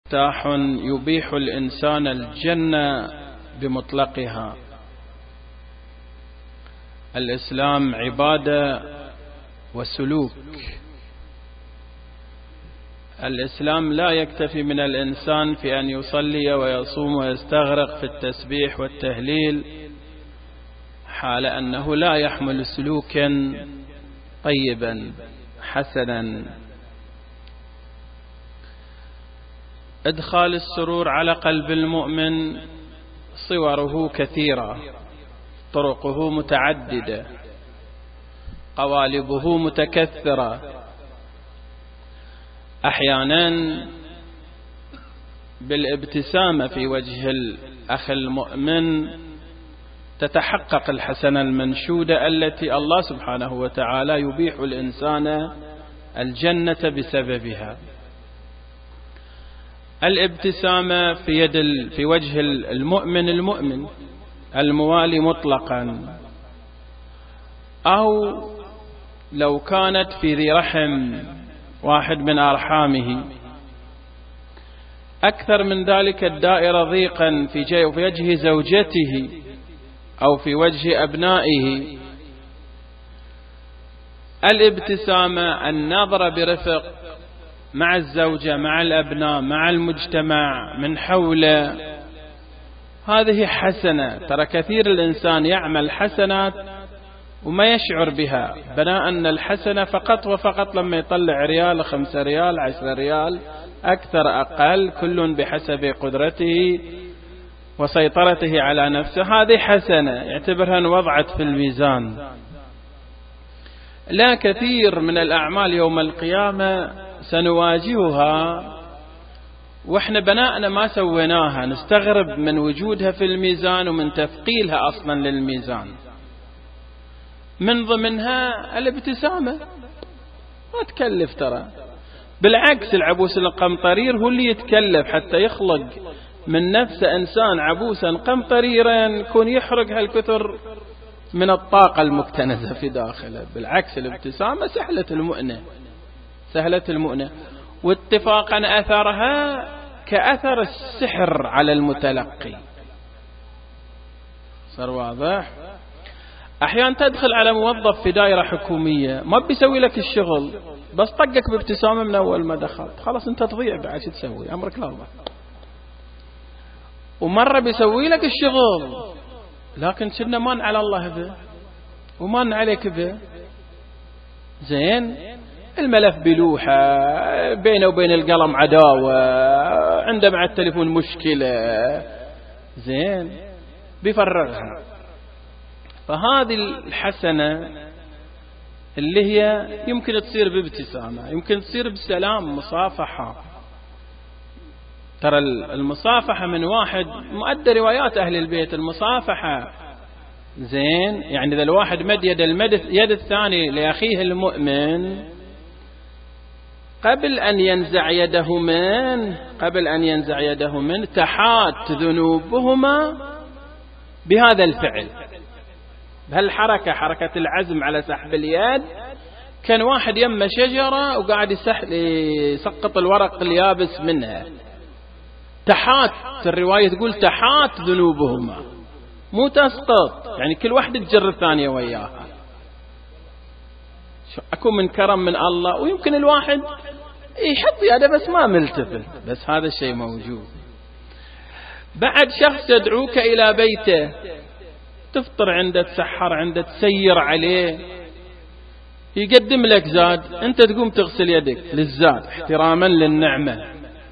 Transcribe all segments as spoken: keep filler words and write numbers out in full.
مفتاح يبيح الإنسان الجنة بمطلقها. الإسلام عبادة وسلوك. الإسلام لا يكتفي من الإنسان في أن يصلي ويصوم ويستغرق في التسبيح والتهليل حال أنه لا يحمل سلوكا طيبا حسنا. إدخال السرور على قلب المؤمن صوره كثيرة، طرقه متعددة، قوالبه متكثرة. أحيانا بالابتسامة في وجه الأخ المؤمن تتحقق الحسنة المنشودة التي الله سبحانه وتعالى يبيح الإنسان الجنة بسببها. الابتسامة في يد في وجه المؤمن المؤمن الموالي مطلقا، أو لو كانت في ذي رحم واحد من أرحامه. أكثر من ذلك الدائرة ضيقا في وجه زوجته أو في وجه أبنائه. الابتسامة، النظرة برفق مع الزوجة، مع الأبناء، مع المجتمع من حوله، هذه حسنة. ترى كثير الإنسان يعمل حسنات وما يشعر بها، بناء أن الحسنة فقط وفقط لما يطلع ريال، خمسة ريال، عشرة ريال، أكثر أقل، كل بحسب قدرته وسيطرته على نفسه، هذه حسنة يعتبرها وضعت في الميزان. لا، كثير من الأعمال يوم القيامة سنواجهها وإحنا بناءنا ما سويناها، نستغرب من وجودها في الميزان ومن تثقيلها أصلا للميزان. من ضمنها الابتسامة، ما تكلف، ترى بالعكس العبوس القمطرير هو اللي يتكلف حتى يخلق من نفسه إنسان عبوسا قمطريرا يكون يحرق هالكثر من الطاقة المكتنزة في داخله. بالعكس الابتسامة سهلة المؤنة، سهلة المؤنة، واتفاقا أثرها كأثر السحر على المتلقي. صار واضح؟ أحيانا تدخل على موظف في دائرة حكومية ما بيسوي لك الشغل، بس طقك بابتسامة من أول ما دخلت، خلاص أنت تضيع بعد شو تسوي، أمرك لا الله. ومرة بيسوي لك الشغل لكن شلنا مان على الله به ومان عليك به. زين، الملف بلوحة، بينه وبين القلم عداوة، عنده مع التليفون مشكلة، زين بيفرغها. فهذه الحسنة اللي هي يمكن تصير بابتسامة، يمكن تصير بسلام، مصافحة. ترى المصافحة من واحد مؤدى روايات أهل البيت، المصافحة زين، يعني إذا الواحد مد يد المد يد الثاني لأخيه المؤمن قبل أن ينزع يده من قبل أن ينزع يده من تحات ذنوبهما بهذا الفعل، بهالحركة، حركة العزم على سحب اليد. كان واحد يم شجرة وقاعد يسقط الورق اليابس منها، تحات، الرواية تقول تحات ذنوبهما، مو تسقط، يعني كل واحد تجر الثانية وياها. أكون من كرم من الله. ويمكن الواحد يحط يده بس ما ملتفت، بس هذا الشيء موجود. بعد شخص يدعوك إلى بيته، تفطر عنده، تسحر عنده، تسير عليه، يقدم لك زاد، أنت تقوم تغسل يدك للزاد احتراما للنعمة.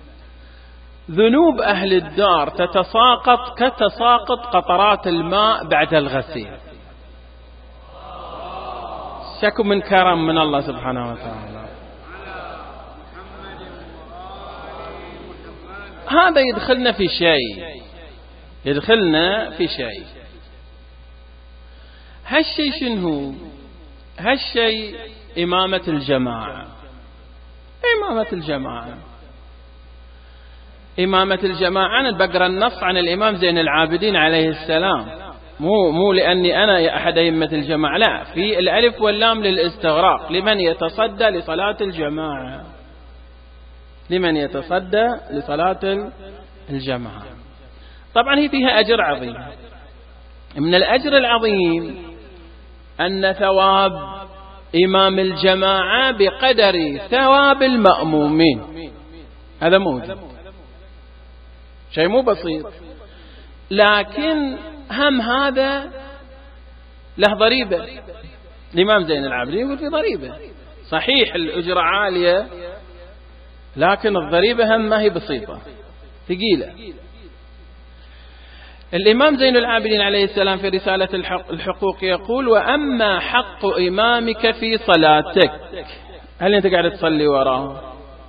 ذنوب أهل الدار تتساقط كتساقط قطرات الماء بعد الغسيل. شكو من كرم من الله سبحانه وتعالى. هذا يدخلنا في شيء يدخلنا في شيء هالشيء شنو؟ هالشيء إمامة الجماعة. إمامة الجماعة إمامة الجماعة أنا بقرأ النص عن الإمام زين العابدين عليه السلام، مو مو لأني أنا أحد أئمة الجماعة، لا، في الألف واللام للاستغراق، لمن يتصدى لصلاة الجماعة. لمن يتصدى لصلاة الجماعة. طبعا هي فيها أجر عظيم. من الأجر العظيم أن ثواب إمام الجماعة بقدر ثواب المأمومين، هذا موجود، شيء مو بسيط. لكن هم هذا له ضريبة. الإمام زين العابدين يقول في ضريبة، صحيح الأجرة عالية لكن الضريبة هم ما هي بسيطة، ثقيلة. الإمام زين العابدين عليه السلام في رسالة الحقوق يقول: وأما حق إمامك في صلاتك، هل أنت قاعد تصلي وراه؟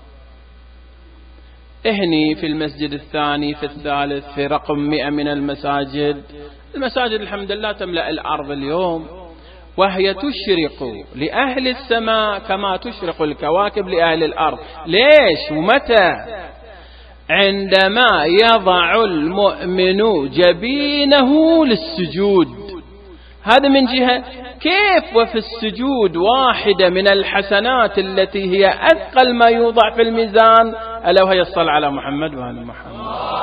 اهني في المسجد الثاني، في الثالث، في رقم مئة من المساجد. المساجد الحمد لله تملأ الأرض اليوم، وهي تشرق لأهل السماء كما تشرق الكواكب لأهل الأرض. ليش ومتى؟ عندما يضع المؤمن جبينه للسجود. هذا من جهة. كيف وفي السجود واحدة من الحسنات التي هي أثقل ما يوضع في الميزان، ألا وهي الصلاة على محمد وآل محمد.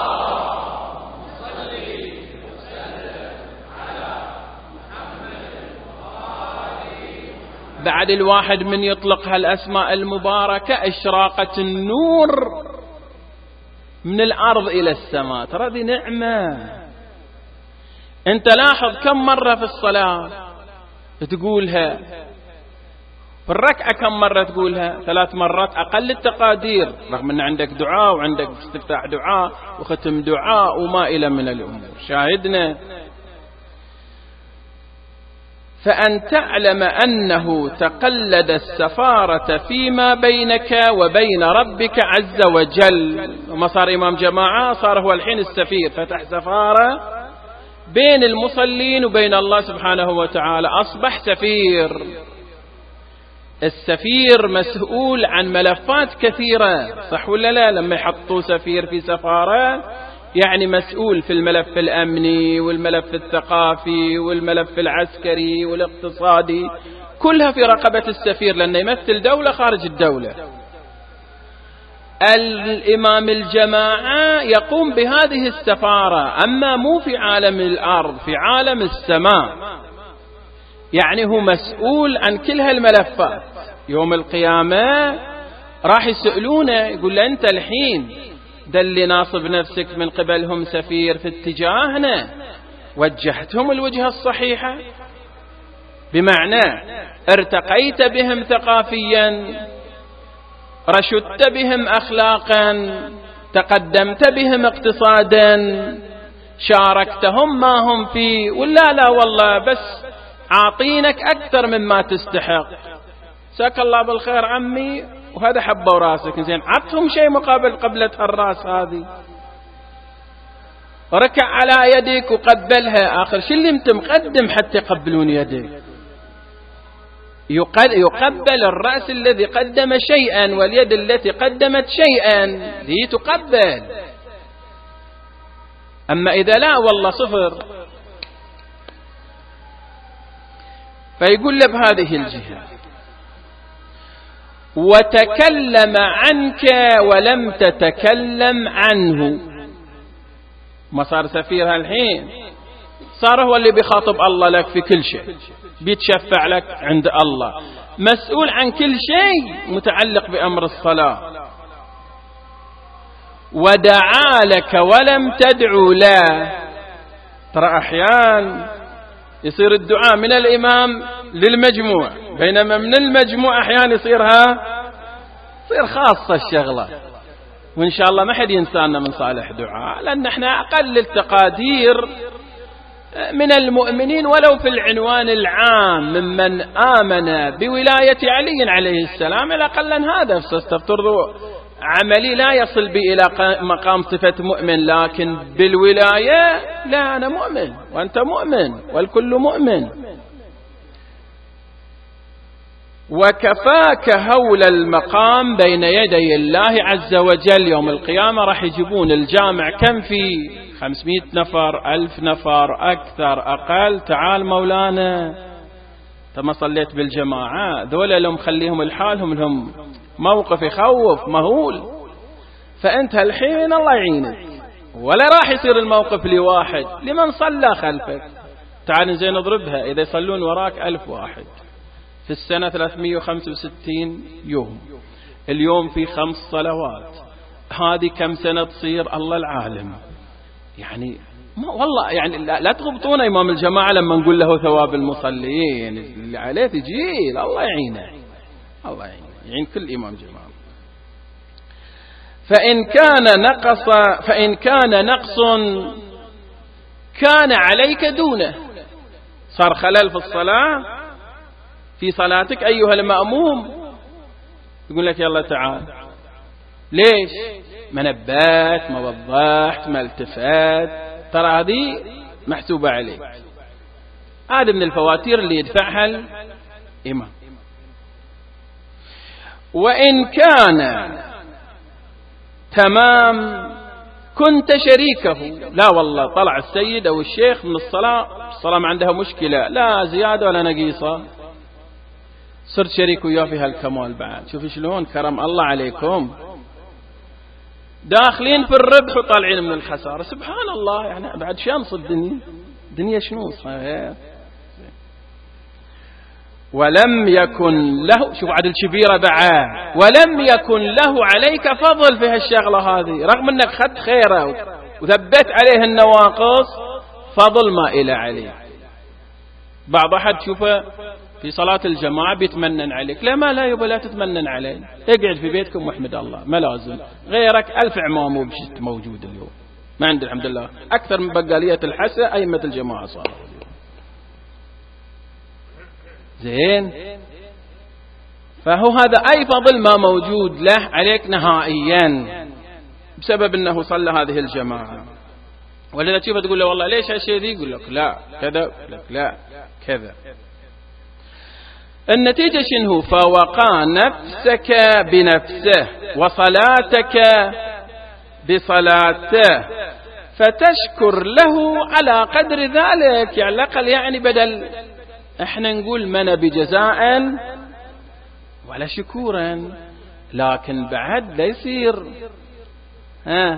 بعد الواحد من يطلق هالأسماء المباركة إشراقة النور من الأرض إلى السماء. ترى دي نعمة. أنت لاحظ كم مرة في الصلاة تقولها، في الركعة كم مرة تقولها؟ ثلاث مرات أقل التقادير، رغم أن عندك دعاء وعندك استفتاح دعاء وختم دعاء وما إلى من الأمور. شاهدنا. فأن تعلم أنه تقلد السفارة فيما بينك وبين ربك عز وجل. وما صار إمام جماعة، صار هو الحين السفير، فتح سفارة بين المصلين وبين الله سبحانه وتعالى، أصبح سفير. السفير مسؤول عن ملفات كثيرة، صح ولا لا؟ لما يحطوا سفير في سفارة يعني مسؤول في الملف الأمني والملف الثقافي والملف العسكري والاقتصادي، كلها في رقبة السفير، لأنه يمثل دولة خارج الدولة. الإمام الجماعة يقوم بهذه السفارة، أما مو في عالم الأرض، في عالم السماء. يعني هو مسؤول عن كل هالملفات. يوم القيامة راح يسألونه، يقول له: أنت الحين ده اللي ناصب نفسك من قبلهم سفير في اتجاهنا، وجهتهم الوجهة الصحيحة، بمعنى ارتقيت بهم ثقافيا، رشدت بهم أخلاقا، تقدمت بهم اقتصادا، شاركتهم ما هم فيه، ولا لا والله بس عاطينك أكثر مما تستحق. ساك الله بالخير عمي، وهذا حبه راسك، زين عطهم شيء مقابل قبلة الراس هذه. ركع على يدك وقبلها، آخر شيء اللي انت مقدم حتى يقبلون يدك. يقبل الرأس الذي قدم شيئا، واليد التي قدمت شيئا دي تقبل. أما إذا لا والله صفر. فيقول له بهذه الجهة: وتكلم عنك ولم تتكلم عنه. ما صار سفير الحين، صار هو اللي بيخاطب الله لك في كل شيء، بيتشفع لك عند الله، مسؤول عن كل شيء متعلق بأمر الصلاة. ودعا لك ولم تدعو له. ترى أحيان يصير الدعاء من الإمام للمجموع، بينما من المجموع أحيان يصيرها يصير خاصة الشغلة. وإن شاء الله ما حد ينسانا من صالح دعاء، لأن احنا أقل التقادير من المؤمنين، ولو في العنوان العام ممن آمن بولاية علي عليه السلام، إلى أقل هذا فاستفترضوا عملي لا يصل بي إلى مقام صفة مؤمن، لكن بالولاية لا، أنا مؤمن وأنت مؤمن والكل مؤمن. وكفاك هول المقام بين يدي الله عز وجل. يوم القيامة راح يجيبون الجامع كم فيه؟ خمسمائة نفر، ألف نفر، أكثر أقل. تعال مولانا، أنت ما صليت بالجماعة، ذولا لهم خليهم الحالهم، لهم موقف يخوف مهول. فأنت الحين الله يعينك، ولا راح يصير الموقف لواحد لمن صلى خلفك. تعال زين نضربها، إذا يصلون وراك ألف واحد في السنة ثلاثمئة وخمسة وستين يوم، اليوم في خمس صلوات، هذه كم سنة تصير الله العالم. يعني ما والله يعني لا, لا تغبطون إمام الجماعة لما نقول له ثواب المصلين اللي عليه تجيل. الله يعينه، الله يعينه، يعين كل إمام جماعة. فإن كان نقص فإن كان نقص كان عليك دونه، صار خلل في الصلاة في صلاتك أيها المأموم، يقول لك يلا تعال. ليش؟ ما نبات، ما وضحت، ما التفات، ترى هذه محسوبة عليك. هذا من الفواتير اللي يدفعها الإمام. وإن كان تمام كنت شريكه، لا والله طلع السيد أو الشيخ من الصلاة، الصلاة ما عندها مشكلة، لا زيادة ولا نقيصة، صرت شريك وياه في هالكمال بعد. شوف شلون كرم الله عليكم، داخلين في الربح وطالعين من الخسارة. سبحان الله، يعني بعد شمس الدنيا، الدنيا شنو صحيح. ولم يكن له، شوف عدل كبيرة بعد، ولم يكن له عليك فضل في هالشغلة هذه، رغم انك خد خيره وثبت عليه النواقص، فضل ما إلى عليه. بعض أحد تشوفه في صلاة الجماعة بيتمنن عليك، لا ما لا يبقى لا تتمنن علي، اقعد في بيتكم واحمد الله، ما لازم غيرك ألف عمام وبشت موجود اليوم، ما عندي الحمد لله أكثر من بقالية الحسة أئمة الجماعة صاروا زين. فهو هذا أي فضل ما موجود له عليك نهائيا بسبب أنه صلى هذه الجماعة. ولذا تشوفه تقول له والله ليش هالشيء ذي، يقول لك لا كذا، يقول لك لا كذا. النتيجة شنو؟ فوقع نفسك بنفسه وصلاتك بصلاته، فتشكر له على قدر ذلك. يعني الأقل يعني بدل احنا نقول من بجزاء ولا شكورا، لكن بعد لا يصير ها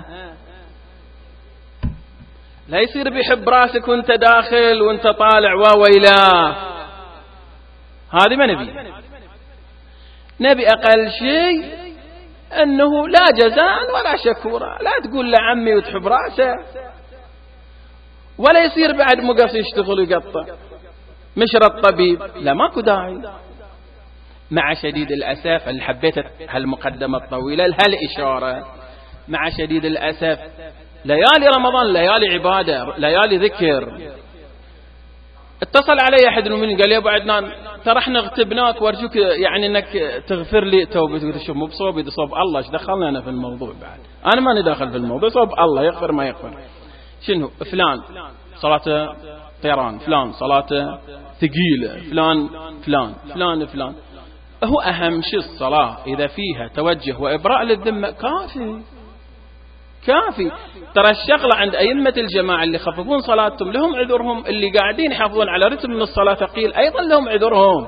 لا يصير بيحب راسك وانت داخل وانت طالع وويلا، هذه ما نبي. نبي أقل شيء أنه لا جزاء ولا شكورا، لا تقول لعمي وتحب راسه، ولا يصير بعد مقص يشتغل ويقطع مشر الطبيب، لا ماكو داعي. مع شديد الأسف اللي حبيت هالمقدمة الطويلة لهالإشارة، مع شديد الأسف ليالي رمضان ليالي عبادة ليالي ذكر. اتصل علي أحد من قال لي أبو عدنان ترى احنا اغتبناك وارجوك يعني انك تغفر لي توبتي. قلت شوف مو بصوبي، ده صوب الله، ايش دخلنا انا في الموضوع بعد؟ انا ماني داخل في الموضوع، صوب الله يغفر ما يغفر. شنو فلان صلاته طيران، فلان صلاته ثقيلة، فلان فلان فلان فلان. هو أهم شيء الصلاة إذا فيها توجه وإبراء للذمة كافي كافي. ترى الشغلة عند أئمة الجماعة اللي خففون صلاتهم لهم عذرهم، اللي قاعدين يحافظون على رتم من الصلاة ثقيل أيضا لهم عذرهم.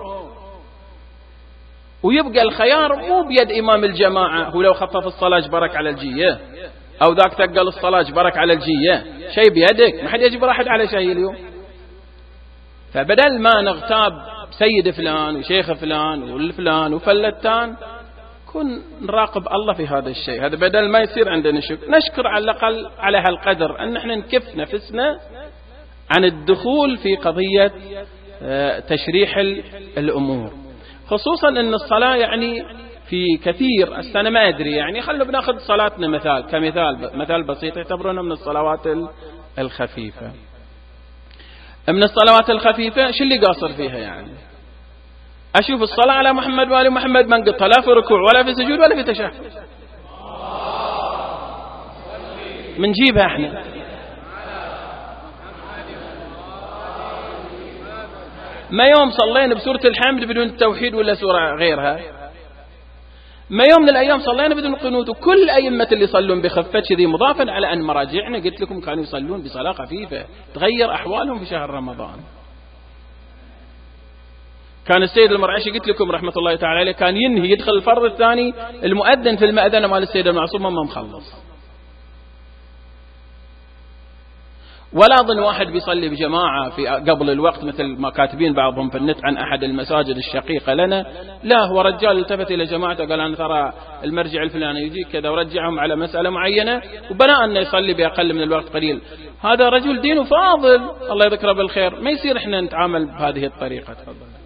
ويبقى الخيار مو بيد إمام الجماعة، هو لو خفف الصلاة جبرك على الجية، أو ذاك ثقل الصلاة جبرك على الجية، شيء بيدك، ما حد يجبر أحد على شيء اليوم. فبدل ما نغتاب سيد فلان وشيخ فلان والفلان وفلتان، كن نراقب الله في هذا الشيء. هذا بدل ما يصير عندنا شكر، نشكر على الأقل على هالقدر أن احنا نكف نفسنا عن الدخول في قضية تشريح الأمور، خصوصا أن الصلاة يعني في كثير السنة ما أدري يعني خلوا بناخذ صلاتنا مثال كمثال مثال بسيط، يعتبرونها من الصلوات الخفيفة. من الصلوات الخفيفة شو اللي قاصر فيها؟ يعني أشوف الصلاة على محمد وآل محمد ما نقطها لا في ركوع ولا في سجود ولا في تشهد، منجيبها احنا. ما يوم صلينا بسورة الحمد بدون التوحيد ولا سورة غيرها، ما يوم من الأيام صلينا بدون قنوت. وكل أئمة اللي يصلون بخفة ذي مضافا على أن مراجعنا قلت لكم كانوا يصلون بصلاة خفيفة تغير أحوالهم في شهر رمضان. كان السيد المرعشي قلت لكم رحمة الله تعالى عليه كان ينهي يدخل الفرض الثاني المؤذن في المأذنة مال السيد المعصوم ما مخلص. ولا أظن واحد بيصلي بجماعة في قبل الوقت مثل ما كاتبين بعضهم في النت عن أحد المساجد الشقيقة لنا، لا هو رجال التفت إلى جماعته قال أنا ترى المرجع الفلاني يجي كذا ورجعهم على مسألة معينة وبناء أنه يصلي بأقل من الوقت قليل. هذا رجل دينه فاضل الله يذكره بالخير، ما يصير إحنا نتعامل بهذه الطريقة. تفضل.